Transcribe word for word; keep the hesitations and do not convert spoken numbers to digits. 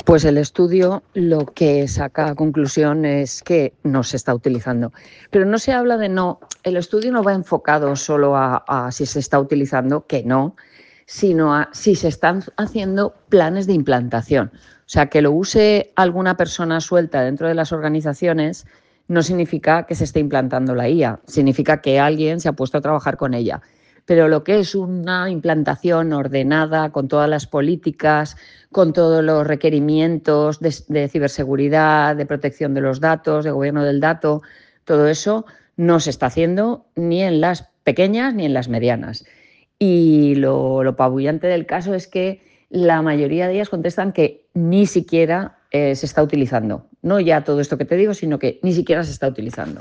Pues el estudio lo que saca a conclusión es que no se está utilizando. Pero no se habla de no, el estudio no va enfocado solo a, a si se está utilizando, que no, sino a si se están haciendo planes de implantación. O sea, que lo use alguna persona suelta dentro de las organizaciones no significa que se esté implantando la I A, significa que alguien se ha puesto a trabajar con ella. Pero lo que es una implantación ordenada, con todas las políticas, con todos los requerimientos de, de ciberseguridad, de protección de los datos, de gobierno del dato, todo eso no se está haciendo ni en las pequeñas ni en las medianas. Y lo, lo apabullante del caso es que la mayoría de ellas contestan que ni siquiera eh, se está utilizando. No ya todo esto que te digo, sino que ni siquiera se está utilizando.